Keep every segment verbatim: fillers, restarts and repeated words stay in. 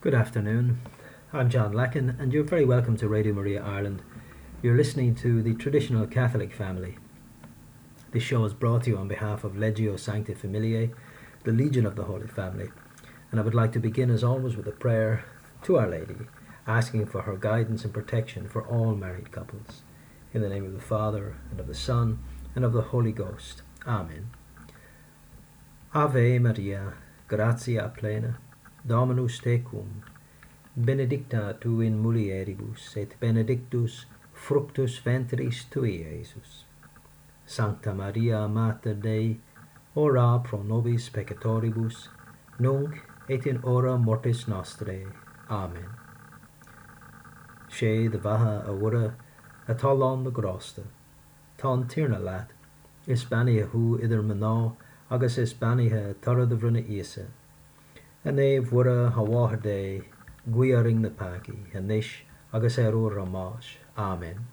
Good afternoon. I'm John Lacken, and you're very welcome to Radio Maria Ireland. You're listening to the Traditional Catholic Family. This show is brought to you on behalf of Legio Sancti Familiae, the Legion of the Holy Family, and I would like to begin as always with a prayer to Our Lady, asking for her guidance and protection for all married couples. In the name of the Father, and of the Son, and of the Holy Ghost. Amen. Ave Maria, gratia plena, Dominus tecum, benedicta tu in mulieribus, et benedictus fructus ventris tui, Iesus. Sancta Maria, Mater Dei, ora pro nobis peccatoribus, nunc et in hora mortis nostrae. Amen. She de vaha awura, a talon the grosta, ton tirna lat, Hispania hu ider mano, agus Hispania torra de vruna isa. A neve wura hawahade, guiaring the paki, a nish agus eru ramash. Amen.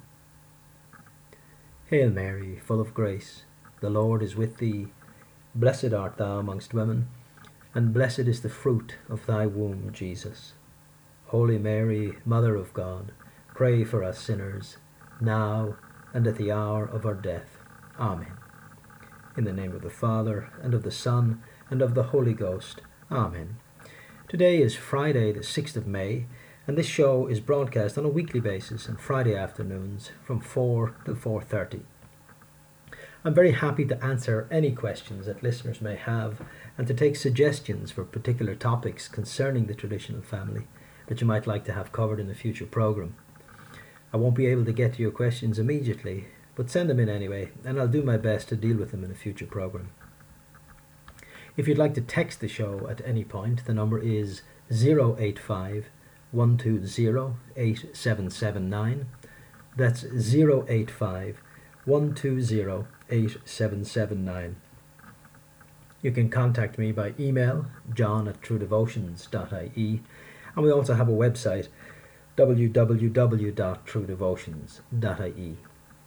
Hail Mary, full of grace, the Lord is with thee. Blessed art thou amongst women, and blessed is the fruit of thy womb, Jesus. Holy Mary, Mother of God, pray for us sinners, now and at the hour of our death. Amen. In the name of the Father, and of the Son, and of the Holy Ghost. Amen. Today is Friday the sixth of May, and this show is broadcast on a weekly basis on Friday afternoons from four till four thirty. I'm very happy to answer any questions that listeners may have and to take suggestions for particular topics concerning the traditional family that you might like to have covered in a future programme. I won't be able to get to your questions immediately, but send them in anyway, and I'll do my best to deal with them in a future programme. If you'd like to text the show at any point, the number is zero eight five, one two zero, eight seven seven nine. That's zero eight five, one two zero, eight seven seven nine. You can contact me by email, john at true devotions dot I E, and we also have a website, w w w dot true devotions dot I E.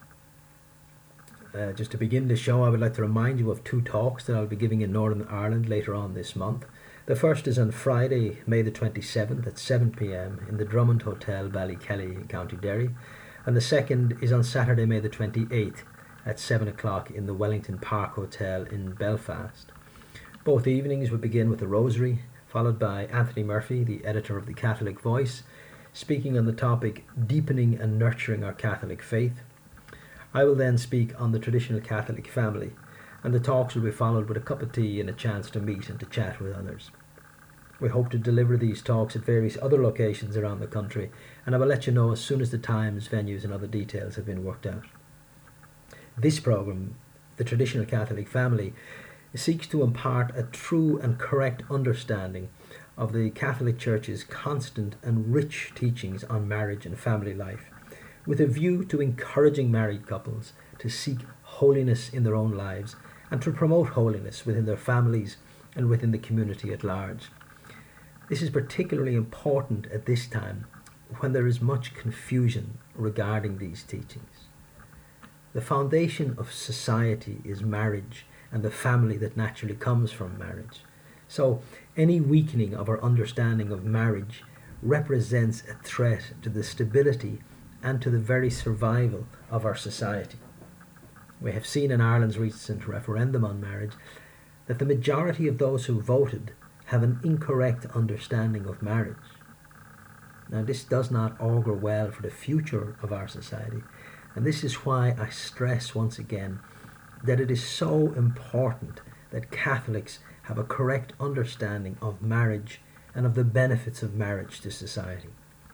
Uh, just to begin the show, I would like to remind you of two talks that I'll be giving in Northern Ireland later on this month. The first is on Friday, May the twenty-seventh at seven p m in the Drummond Hotel, Ballykelly in County Derry, and the second is on Saturday, May the twenty-eighth at seven o'clock in the Wellington Park Hotel in Belfast. Both evenings will begin with a rosary, followed by Anthony Murphy, the editor of the Catholic Voice, speaking on the topic Deepening and Nurturing Our Catholic Faith. I will then speak on the traditional Catholic family, and the talks will be followed with a cup of tea and a chance to meet and to chat with others. We hope to deliver these talks at various other locations around the country, and I will let you know as soon as the times, venues and other details have been worked out. This programme, The Traditional Catholic Family, seeks to impart a true and correct understanding of the Catholic Church's constant and rich teachings on marriage and family life, with a view to encouraging married couples to seek holiness in their own lives and to promote holiness within their families and within the community at large. This is particularly important at this time when there is much confusion regarding these teachings. The foundation of society is marriage and the family that naturally comes from marriage. So any weakening of our understanding of marriage represents a threat to the stability and to the very survival of our society. We have seen in Ireland's recent referendum on marriage that the majority of those who voted have an incorrect understanding of marriage. Now, this does not augur well for the future of our society, and this is why I stress once again that it is so important that Catholics have a correct understanding of marriage and of the benefits of marriage to society.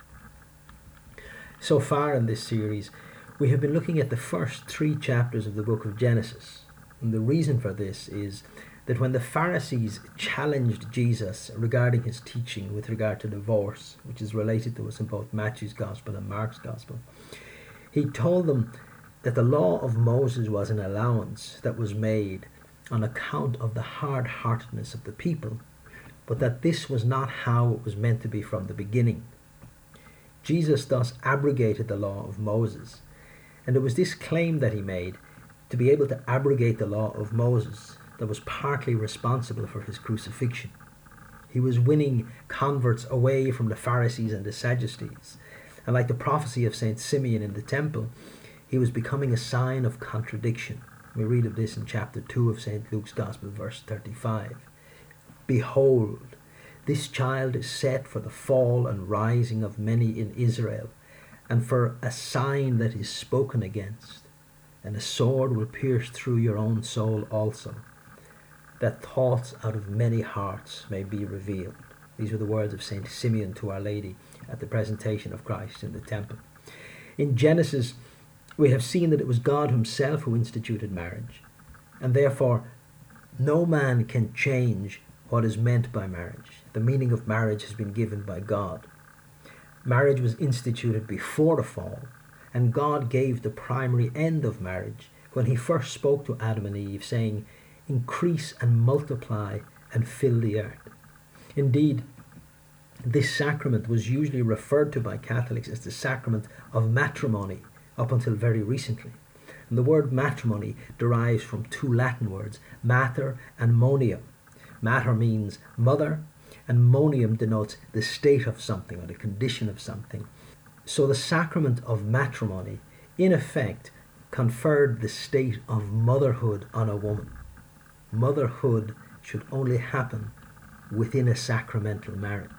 So far in this series, we have been looking at the first three chapters of the book of Genesis. And the reason for this is that when the Pharisees challenged Jesus regarding his teaching with regard to divorce, which is related to us in both Matthew's Gospel and Mark's Gospel, he told them that the law of Moses was an allowance that was made on account of the hard-heartedness of the people, but that this was not how it was meant to be from the beginning. Jesus thus abrogated the law of Moses, and it was this claim that he made, to be able to abrogate the law of Moses, that was partly responsible for his crucifixion. He He was winning converts away from the Pharisees and the Sadducees. And like the prophecy of Saint Simeon in the temple, he was becoming a sign of contradiction. We read of this in chapter two of Saint Luke's Gospel, verse thirty-five. Behold, this child is set for the fall and rising of many in Israel, and for a sign that is spoken against. And a sword will pierce through your own soul also, that thoughts out of many hearts may be revealed. These were the words of Saint Simeon to Our Lady at the presentation of Christ in the temple. In Genesis, we have seen that it was God himself who instituted marriage, and therefore no man can change what is meant by marriage. The meaning of marriage has been given by God. Marriage was instituted before the fall, and God gave the primary end of marriage when he first spoke to Adam and Eve, saying, "Increase and multiply and fill the earth." Indeed, this sacrament was usually referred to by Catholics as the sacrament of matrimony up until very recently. And the word matrimony derives from two Latin words, mater and monium. Mater means mother, and monium denotes the state of something or the condition of something. So the sacrament of matrimony, in effect, conferred the state of motherhood on a woman. Motherhood should only happen within a sacramental marriage.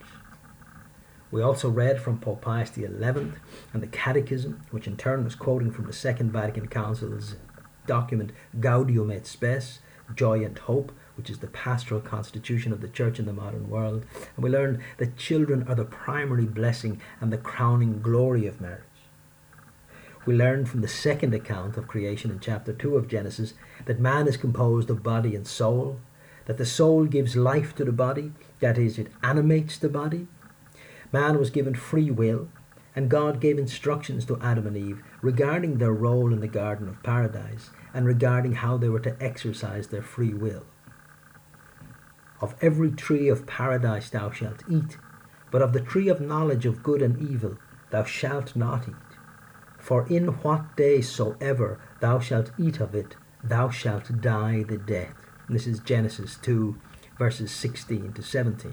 We also read from Pope Pius the eleventh and the Catechism, which in turn was quoting from the Second Vatican Council's document Gaudium et Spes, Joy and Hope, which is the pastoral constitution of the Church in the modern world. And we learned that children are the primary blessing and the crowning glory of marriage. We learned from the second account of creation in chapter two of Genesis that man is composed of body and soul, that the soul gives life to the body, that is, it animates the body. Man was given free will, and God gave instructions to Adam and Eve regarding their role in the Garden of Paradise and regarding how they were to exercise their free will. Of every tree of paradise thou shalt eat, but of the tree of knowledge of good and evil thou shalt not eat. For in what day soever thou shalt eat of it, thou shalt die the death. And this is Genesis two, verses sixteen to seventeen.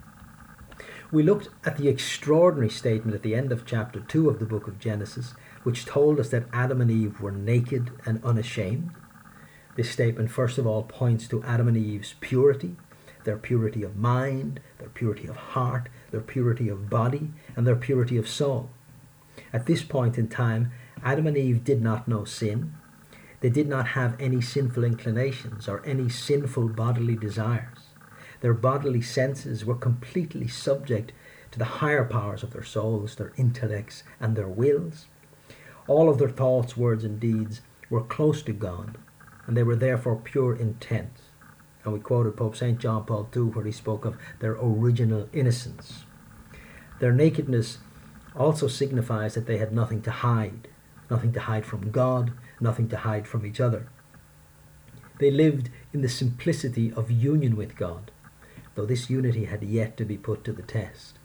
We looked at the extraordinary statement at the end of chapter two of the book of Genesis, which told us that Adam and Eve were naked and unashamed. This statement, first of all, points to Adam and Eve's purity, their purity of mind, their purity of heart, their purity of body, and their purity of soul. At this point in time, Adam and Eve did not know sin. They did not have any sinful inclinations or any sinful bodily desires. Their bodily senses were completely subject to the higher powers of their souls, their intellects, and their wills. All of their thoughts, words, and deeds were close to God, and they were therefore pure intent. And we quoted Pope Saint John Paul the Second, where he spoke of their original innocence. Their nakedness also signifies that they had nothing to hide, nothing to hide from God, nothing to hide from each other. They lived in the simplicity of union with God, though this unity had yet to be put to the test.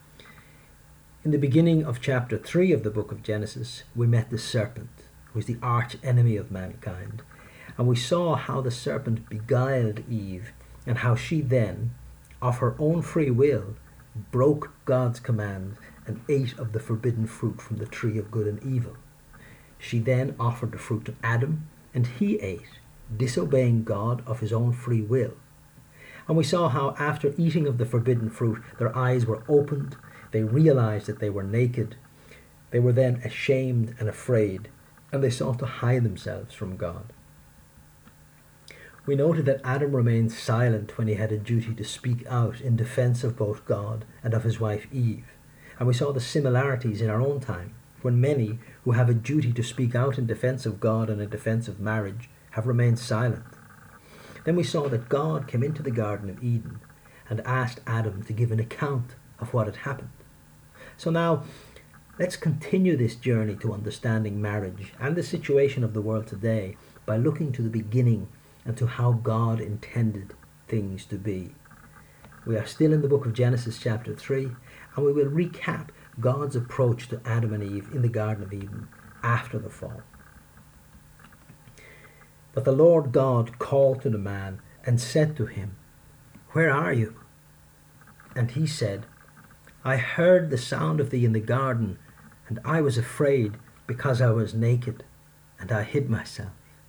In the beginning of chapter three of the book of Genesis, we met the serpent, who was the arch enemy of mankind, and we saw how the serpent beguiled Eve, and how she then, of her own free will, broke God's command and ate of the forbidden fruit from the tree of good and evil. She then offered the fruit to Adam, and he ate, disobeying God of his own free will. And we saw how after eating of the forbidden fruit, their eyes were opened, they realized that they were naked, they were then ashamed and afraid, and they sought to hide themselves from God. We noted that Adam remained silent when he had a duty to speak out in defense of both God and of his wife Eve. And we saw the similarities in our own time, when many who have a duty to speak out in defense of God and in defense of marriage have remained silent. Then we saw that God came into the Garden of Eden and asked Adam to give an account of what had happened. So now, let's continue this journey to understanding marriage and the situation of the world today by looking to the beginning and to how God intended things to be. We are still in the book of Genesis chapter three, and we will recap God's approach to Adam and Eve in the Garden of Eden after the fall. But the Lord God called to the man and said to him, "Where are you?" And he said, I heard the sound of thee in the garden, and I was afraid because I was naked, and I hid myself.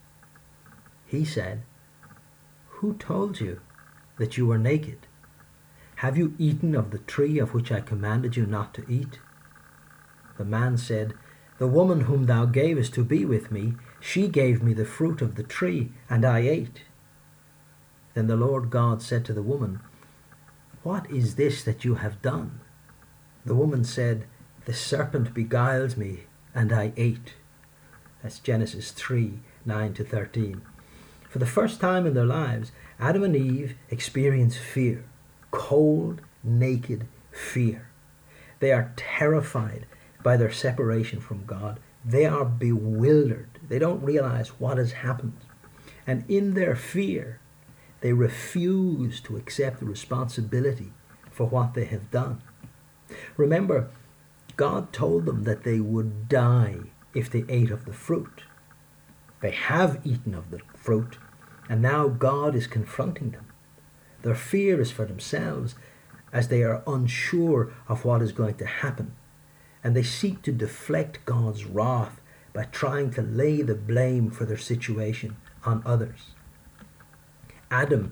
He said, Who told you that you were naked? Have you eaten of the tree of which I commanded you not to eat? The man said, The woman whom thou gavest to be with me, she gave me the fruit of the tree, and I ate. Then the Lord God said to the woman, What is this that you have done? The woman said, The serpent beguiled me, and I ate. That's Genesis three, nine to thirteen. For the first time in their lives, Adam and Eve experience fear. Cold, naked fear. They are terrified by their separation from God. They are bewildered. They don't realize what has happened. And in their fear, they refuse to accept the responsibility for what they have done. Remember, God told them that they would die if they ate of the fruit. They have eaten of the fruit, and now God is confronting them. Their fear is for themselves, as they are unsure of what is going to happen, and they seek to deflect God's wrath by trying to lay the blame for their situation on others. Adam,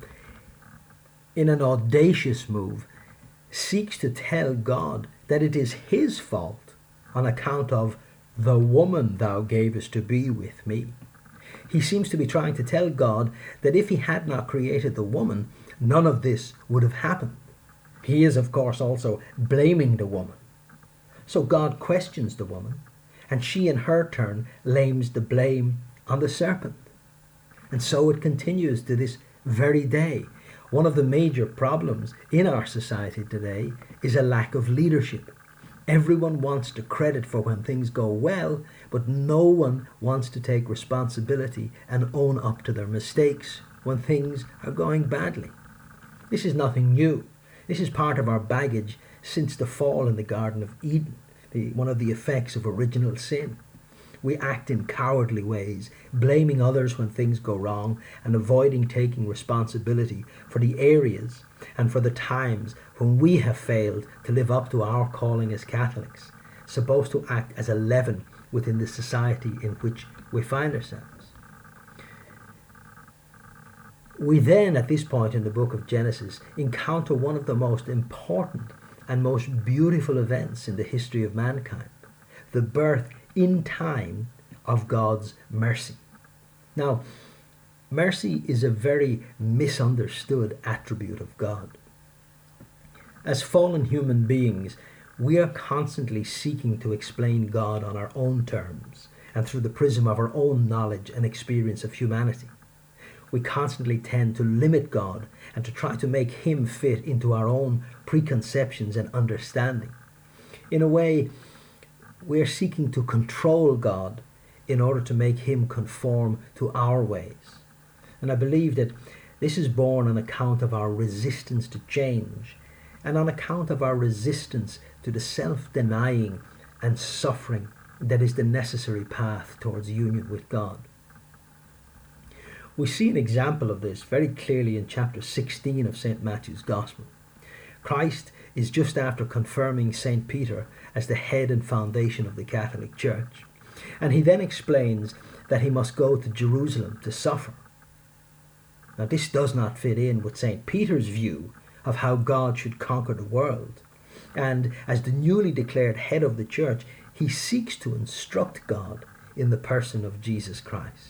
in an audacious move, seeks to tell God that it is his fault on account of the woman thou gavest to be with me. He seems to be trying to tell God that if he had not created the woman, none of this would have happened. He is, of course, also blaming the woman. So God questions the woman, and she in her turn lays the blame on the serpent. And so it continues to this very day. One of the major problems in our society today is a lack of leadership. Everyone wants the credit for when things go well, but no one wants to take responsibility and own up to their mistakes when things are going badly. This is nothing new. This is part of our baggage since the fall in the Garden of Eden, the, one of the effects of original sin. We act in cowardly ways, blaming others when things go wrong and avoiding taking responsibility for the areas and for the times when we have failed to live up to our calling as Catholics, supposed to act as a leaven within the society in which we find ourselves. We then, at this point in the book of Genesis, encounter one of the most important and most beautiful events in the history of mankind, the birth in time of God's mercy. Now, mercy is a very misunderstood attribute of God. As fallen human beings, we are constantly seeking to explain God on our own terms and through the prism of our own knowledge and experience of humanity. We constantly tend to limit God and to try to make him fit into our own preconceptions and understanding. In a way, we are seeking to control God in order to make him conform to our ways. And I believe that this is born on account of our resistance to change and on account of our resistance to the self-denying and suffering that is the necessary path towards union with God. We see an example of this very clearly in chapter sixteen of Saint Matthew's Gospel. Christ is just after confirming Saint Peter as the head and foundation of the Catholic Church, and he then explains that he must go to Jerusalem to suffer. Now, this does not fit in with Saint Peter's view of how God should conquer the world, and as the newly declared head of the Church, he seeks to instruct God in the person of Jesus Christ.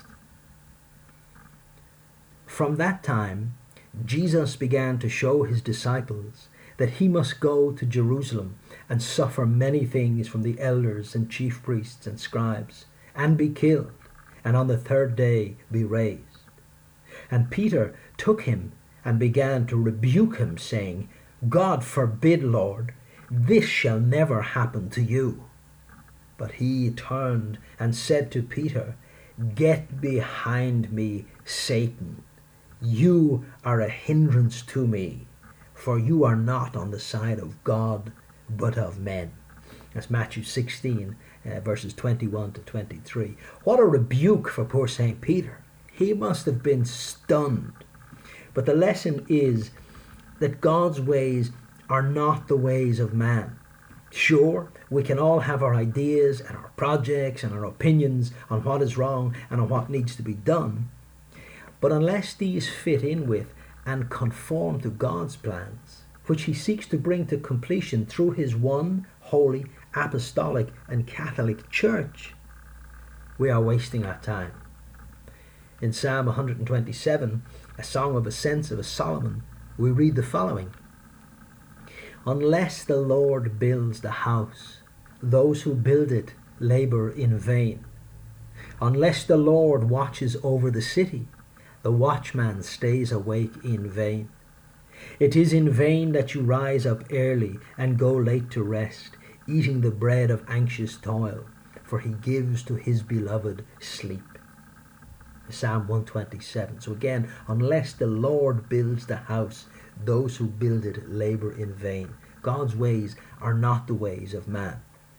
From that time, Jesus began to show his disciples that he must go to Jerusalem and suffer many things from the elders and chief priests and scribes, and be killed, and on the third day be raised. And Peter took him and began to rebuke him, saying, God forbid, Lord, this shall never happen to you. But he turned and said to Peter, Get behind me, Satan. You are a hindrance to me, for you are not on the side of God, but of men. That's Matthew sixteen, uh, verses twenty-one to twenty-three. What a rebuke for poor Saint Peter. He must have been stunned. But the lesson is that God's ways are not the ways of man. Sure, we can all have our ideas and our projects and our opinions on what is wrong and on what needs to be done, but unless these fit in with and conform to God's plans, which he seeks to bring to completion through his one holy, apostolic and Catholic Church, we are wasting our time. In Psalm one twenty-seven, a song of ascents of a Solomon, we read the following: Unless the Lord builds the house, those who build it labour in vain. Unless the Lord watches over the city, the watchman stays awake in vain. It is in vain that you rise up early and go late to rest, eating the bread of anxious toil, for he gives to his beloved sleep. Psalm one twenty-seven. So again, unless the Lord builds the house, those who build it labour in vain. God's ways are not the ways of man.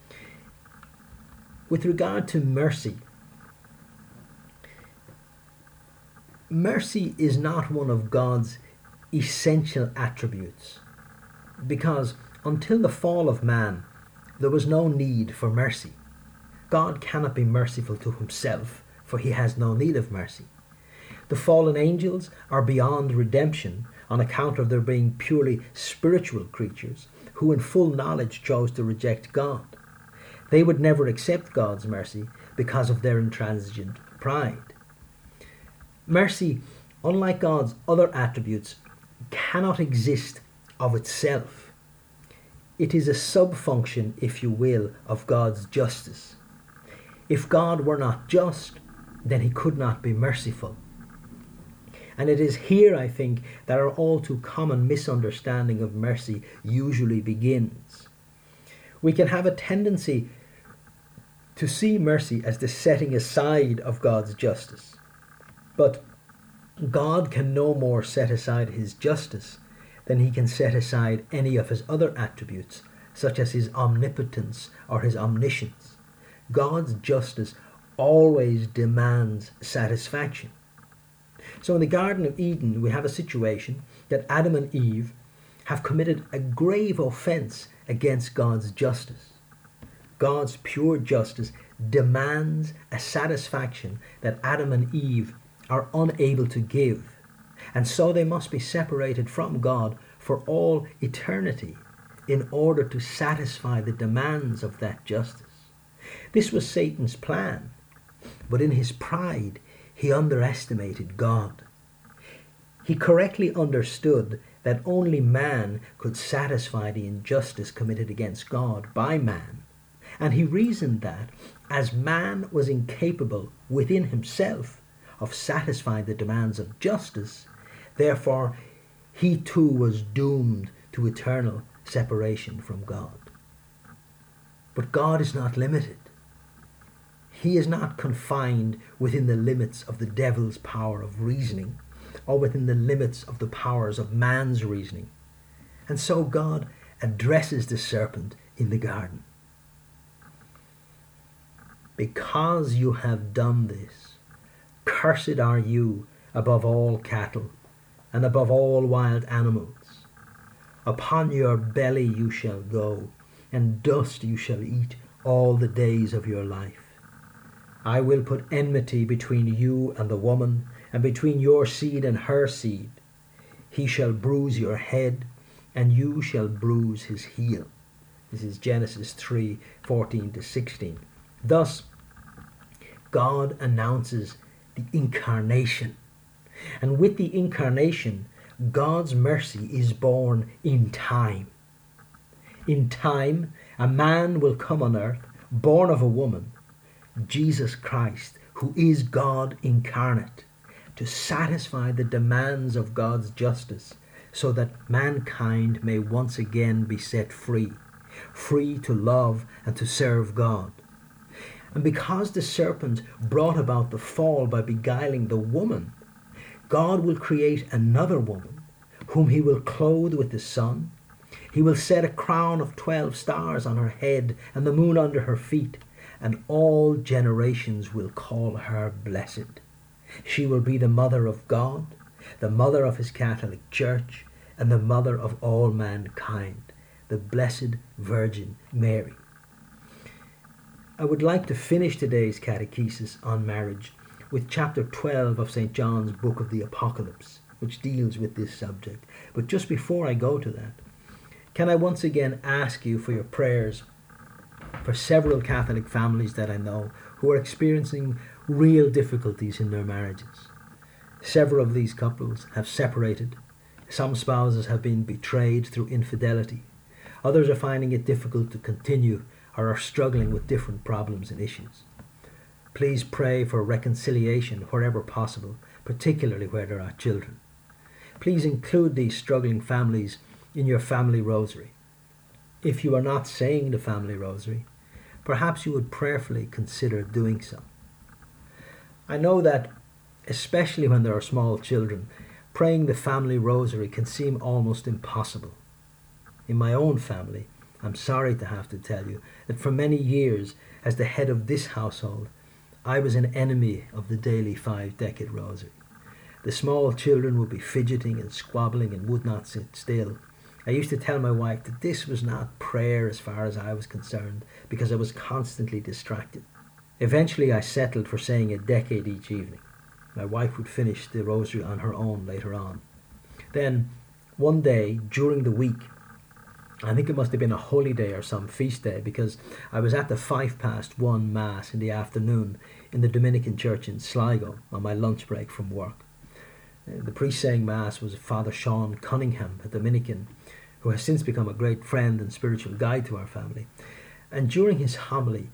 With regard to mercy, mercy is not one of God's essential attributes, because until the fall of man, there was no need for mercy. God cannot be merciful to himself, for he has no need of mercy. The fallen angels are beyond redemption on account of their being purely spiritual creatures who in full knowledge chose to reject God. They would never accept God's mercy because of their intransigent pride. Mercy, unlike God's other attributes, cannot exist of itself. It is a sub-function, if you will, of God's justice. If God were not just, then he could not be merciful. And it is here, I think, that our all too common misunderstanding of mercy usually begins. We can have a tendency to see mercy as the setting aside of God's justice. But God can no more set aside his justice than he can set aside any of his other attributes, such as his omnipotence or his omniscience. God's justice always demands satisfaction. So in the Garden of Eden, we have a situation that Adam and Eve have committed a grave offence against God's justice. God's pure justice demands a satisfaction that Adam and Eve are unable to give, and so they must be separated from God for all eternity in order to satisfy the demands of that justice. This was Satan's plan, but in his pride he underestimated God. He correctly understood that only man could satisfy the injustice committed against God by man, and he reasoned that as man was incapable within himself of satisfying the demands of justice, therefore he too was doomed to eternal separation from God. But God is not limited. He is not confined within the limits of the devil's power of reasoning or within the limits of the powers of man's reasoning. And so God addresses the serpent in the garden. Because you have done this, cursed are you above all cattle and above all wild animals. Upon your belly you shall go, and dust you shall eat all the days of your life. I will put enmity between you and the woman, and between your seed and her seed. He shall bruise your head, and you shall bruise his heel. This is Genesis three, fourteen to sixteen. Thus, God announces the incarnation. And with the incarnation, God's mercy is born in time. In time, a man will come on earth, born of a woman, Jesus Christ, who is God incarnate, to satisfy the demands of God's justice, so that mankind may once again be set free, free to love and to serve God. And because the serpent brought about the fall by beguiling the woman, God will create another woman, whom he will clothe with the sun. He will set a crown of twelve stars on her head and the moon under her feet, and all generations will call her blessed. She will be the mother of God, the mother of his Catholic Church, and the mother of all mankind, the Blessed Virgin Mary. I would like to finish today's catechesis on marriage with chapter twelve of Saint John's Book of the Apocalypse, which deals with this subject. But just before I go to that, can I once again ask you for your prayers for several Catholic families that I know who are experiencing real difficulties in their marriages. Several of these couples have separated. Some spouses have been betrayed through infidelity. Others are finding it difficult to continue or are struggling with different problems and issues. Please pray for reconciliation wherever possible, particularly where there are children. Please include these struggling families in your family rosary. If you are not saying the family rosary, perhaps you would prayerfully consider doing so. I know that, especially when there are small children, praying the family rosary can seem almost impossible. In my own family, I'm sorry to have to tell you that for many years, as the head of this household, I was an enemy of the daily five-decade rosary. The small children would be fidgeting and squabbling and would not sit still. I used to tell my wife that this was not prayer as far as I was concerned, because I was constantly distracted. Eventually I settled for saying a decade each evening. My wife would finish the rosary on her own later on. Then, one day during the week, I think it must have been a holy day or some feast day, because I was at the five past one Mass in the afternoon in the Dominican church in Sligo on my lunch break from work. The priest saying Mass was Father Sean Cunningham, a Dominican, who has since become a great friend and spiritual guide to our family. And during his homily,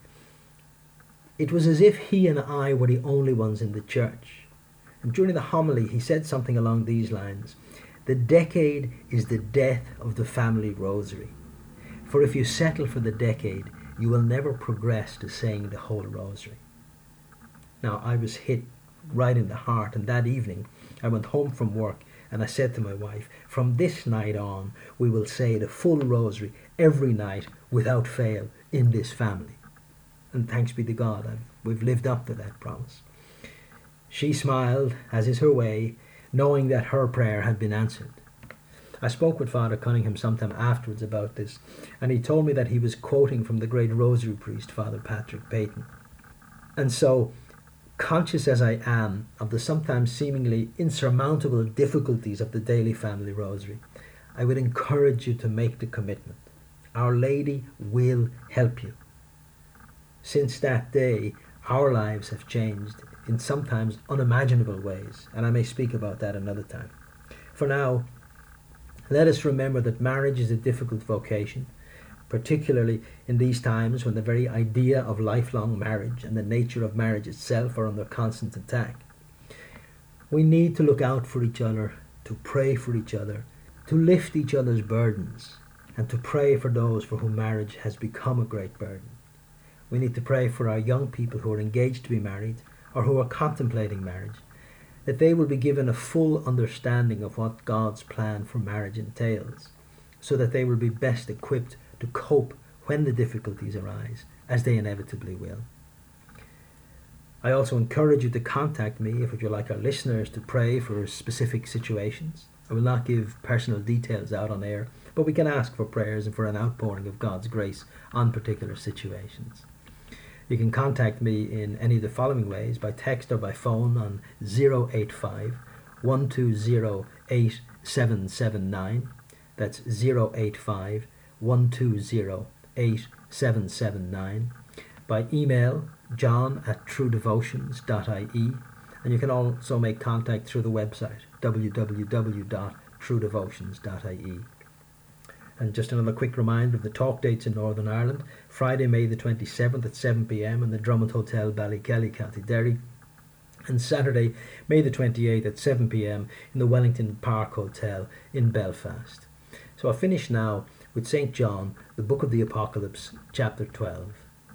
it was as if he and I were the only ones in the church. And during the homily, he said something along these lines: "The decade is the death of the family rosary. For if you settle for the decade, you will never progress to saying the whole rosary." Now, I was hit right in the heart, and that evening I went home from work and I said to my wife, from this night on, we will say the full rosary every night without fail in this family. And thanks be to God, I've, we've lived up to that promise. She smiled, as is her way, knowing that her prayer had been answered. I spoke with Father Cunningham sometime afterwards about this, and he told me that he was quoting from the great rosary priest, Father Patrick Peyton. And so, conscious as I am of the sometimes seemingly insurmountable difficulties of the daily family rosary, I would encourage you to make the commitment. Our Lady will help you. Since that day, our lives have changed in sometimes unimaginable ways, and I may speak about that another time. For now, let us remember that marriage is a difficult vocation, particularly in these times when the very idea of lifelong marriage and the nature of marriage itself are under constant attack. We need to look out for each other, to pray for each other, to lift each other's burdens, and to pray for those for whom marriage has become a great burden. We need to pray for our young people who are engaged to be married or who are contemplating marriage, that they will be given a full understanding of what God's plan for marriage entails, so that they will be best equipped to cope when the difficulties arise, as they inevitably will. I also encourage you to contact me if you would like our listeners to pray for specific situations. I will not give personal details out on air, but we can ask for prayers and for an outpouring of God's grace on particular situations. You can contact me in any of the following ways: by text or by phone on zero eight five, one two zero, eight seven seven nine. That's zero eight five, one two zero, eight seven seven nine. By email, john at true devotions dot I E, and you can also make contact through the website w w w dot true devotions dot I E. And just another quick reminder of the talk dates in Northern Ireland: Friday, May the twenty-seventh at seven p m in the Drummond Hotel, Ballykelly, County Derry, and Saturday, May the twenty-eighth at seven p m in the Wellington Park Hotel in Belfast. So I'll finish now with Saint John, the Book of the Apocalypse, chapter twelve.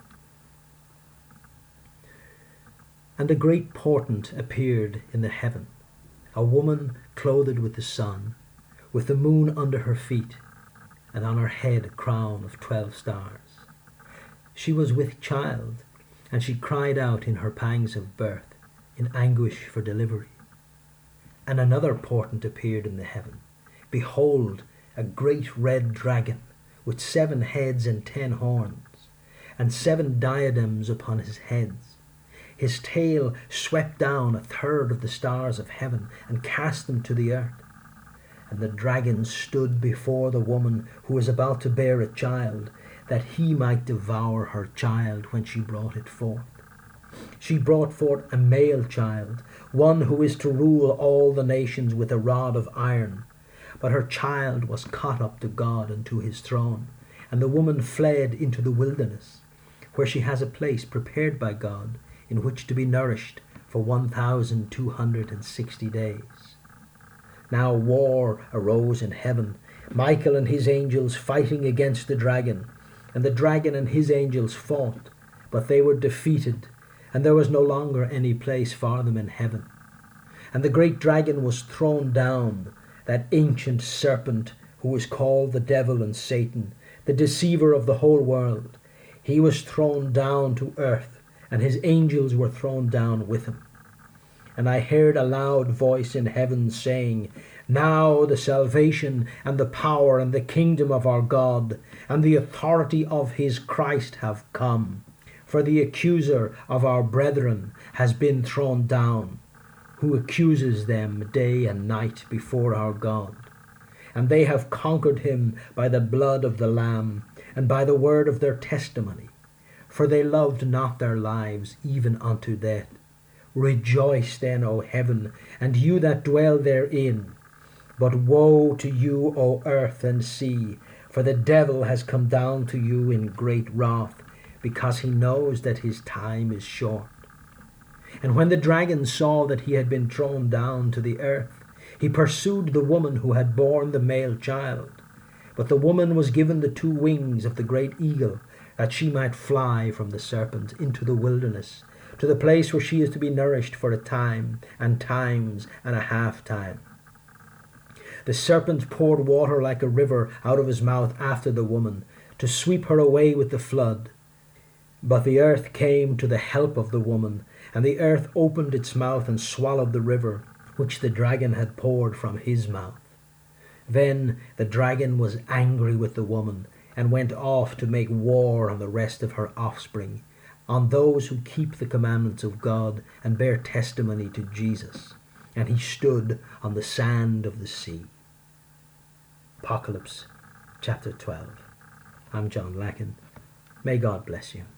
And a great portent appeared in the heaven, a woman clothed with the sun, with the moon under her feet, and on her head a crown of twelve stars. She was with child, and she cried out in her pangs of birth, in anguish for delivery. And another portent appeared in the heaven, behold, a great red dragon, with seven heads and ten horns, and seven diadems upon his heads. His tail swept down a third of the stars of heaven, and cast them to the earth. And the dragon stood before the woman who was about to bear a child, that he might devour her child when she brought it forth. She brought forth a male child, one who is to rule all the nations with a rod of iron. But her child was caught up to God and to his throne, and the woman fled into the wilderness, where she has a place prepared by God, in which to be nourished for one thousand two hundred and sixty days. Now war arose in heaven, Michael and his angels fighting against the dragon. And the dragon and his angels fought, but they were defeated, and there was no longer any place for them in heaven. And the great dragon was thrown down, that ancient serpent who is called the devil and Satan, the deceiver of the whole world. He was thrown down to earth, and his angels were thrown down with him. And I heard a loud voice in heaven saying, Now the salvation and the power and the kingdom of our God and the authority of his Christ have come. For the accuser of our brethren has been thrown down, who accuses them day and night before our God. And they have conquered him by the blood of the Lamb and by the word of their testimony. For they loved not their lives even unto death. Rejoice then, O heaven, and you that dwell therein. But woe to you, O earth and sea, for the devil has come down to you in great wrath, because he knows that his time is short. And when the dragon saw that he had been thrown down to the earth, he pursued the woman who had borne the male child. But the woman was given the two wings of the great eagle, that she might fly from the serpent into the wilderness, to the place where she is to be nourished for a time, and times, and a half time. The serpent poured water like a river out of his mouth after the woman, to sweep her away with the flood. But the earth came to the help of the woman, and the earth opened its mouth and swallowed the river, which the dragon had poured from his mouth. Then the dragon was angry with the woman, and went off to make war on the rest of her offspring, on those who keep the commandments of God and bear testimony to Jesus. And he stood on the sand of the sea. Apocalypse chapter twelve. I'm John Lacken. May God bless you.